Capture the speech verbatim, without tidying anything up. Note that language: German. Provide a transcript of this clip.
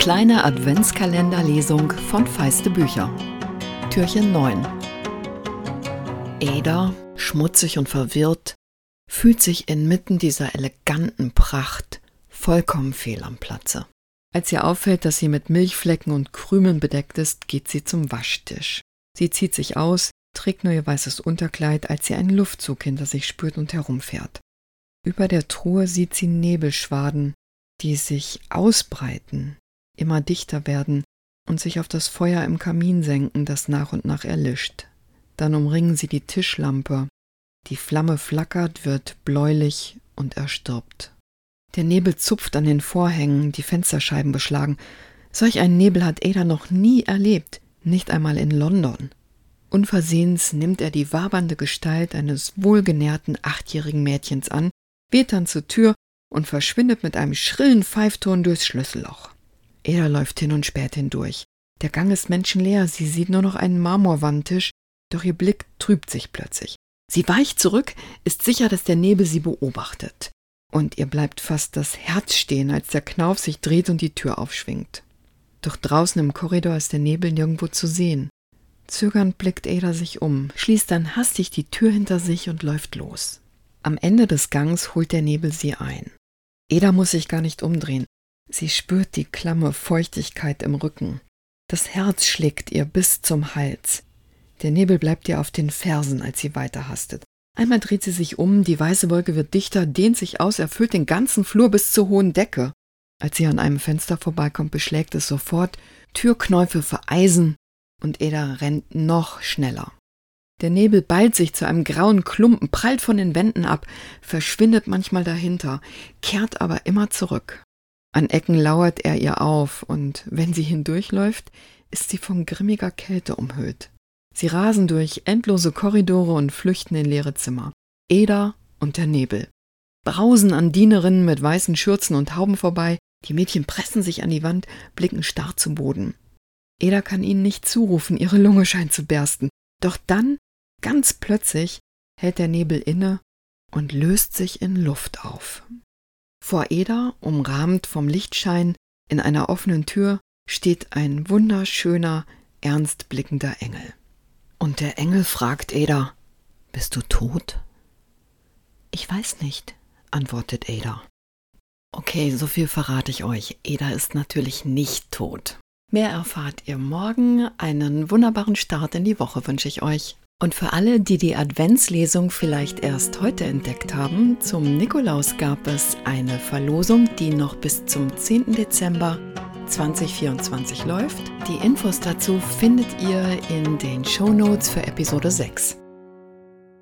kleine Adventskalenderlesung von Feiste Bücher. Türchen neun. Ada, schmutzig und verwirrt, fühlt sich inmitten dieser eleganten Pracht vollkommen fehl am Platze. Als ihr auffällt, dass sie mit Milchflecken und Krümeln bedeckt ist, geht sie zum Waschtisch. Sie zieht sich aus, trägt nur ihr weißes Unterkleid, als sie einen Luftzug hinter sich spürt und herumfährt. Über der Truhe sieht sie Nebelschwaden, die sich ausbreiten, immer dichter werden und sich auf das Feuer im Kamin senken, das nach und nach erlischt. Dann umringen sie die Tischlampe. Die Flamme flackert, wird bläulich und erstirbt. Der Nebel zupft an den Vorhängen, die Fensterscheiben beschlagen. Solch einen Nebel hat Ada noch nie erlebt, nicht einmal in London. Unversehens nimmt er die wabernde Gestalt eines wohlgenährten achtjährigen Mädchens an, weht dann zur Tür und verschwindet mit einem schrillen Pfeifton durchs Schlüsselloch. Ada läuft hin und späht hindurch. Der Gang ist menschenleer, sie sieht nur noch einen Marmorwandtisch, doch ihr Blick trübt sich plötzlich. Sie weicht zurück, ist sicher, dass der Nebel sie beobachtet. Und ihr bleibt fast das Herz stehen, als der Knauf sich dreht und die Tür aufschwingt. Doch draußen im Korridor ist der Nebel nirgendwo zu sehen. Zögernd blickt Ada sich um, schließt dann hastig die Tür hinter sich und läuft los. Am Ende des Gangs holt der Nebel sie ein. Ada muss sich gar nicht umdrehen. Sie spürt die klamme Feuchtigkeit im Rücken. Das Herz schlägt ihr bis zum Hals. Der Nebel bleibt ihr auf den Fersen, als sie weiterhastet. Einmal dreht sie sich um, die weiße Wolke wird dichter, dehnt sich aus, erfüllt den ganzen Flur bis zur hohen Decke. Als sie an einem Fenster vorbeikommt, beschlägt es sofort, Türknäufe vereisen und Ada rennt noch schneller. Der Nebel ballt sich zu einem grauen Klumpen, prallt von den Wänden ab, verschwindet manchmal dahinter, kehrt aber immer zurück. An Ecken lauert er ihr auf, und wenn sie hindurchläuft, ist sie von grimmiger Kälte umhüllt. Sie rasen durch endlose Korridore und flüchten in leere Zimmer. Ada und der Nebel. Brausen an Dienerinnen mit weißen Schürzen und Hauben vorbei, die Mädchen pressen sich an die Wand, blicken starr zu Boden. Ada kann ihnen nicht zurufen, ihre Lunge scheint zu bersten. Doch dann, ganz plötzlich, hält der Nebel inne und löst sich in Luft auf. Vor Ada, umrahmt vom Lichtschein, in einer offenen Tür, steht ein wunderschöner, ernst blickender Engel. Und der Engel fragt Ada: »Bist du tot?« »Ich weiß nicht«, antwortet Ada. Okay, so viel verrate ich euch. Ada ist natürlich nicht tot. Mehr erfahrt ihr morgen. Einen wunderbaren Start in die Woche wünsche ich euch. Und für alle, die die Adventslesung vielleicht erst heute entdeckt haben, zum Nikolaus gab es eine Verlosung, die noch bis zum zehnten Dezember zwanzig vierundzwanzig läuft. Die Infos dazu findet ihr in den Shownotes für Episode sechs.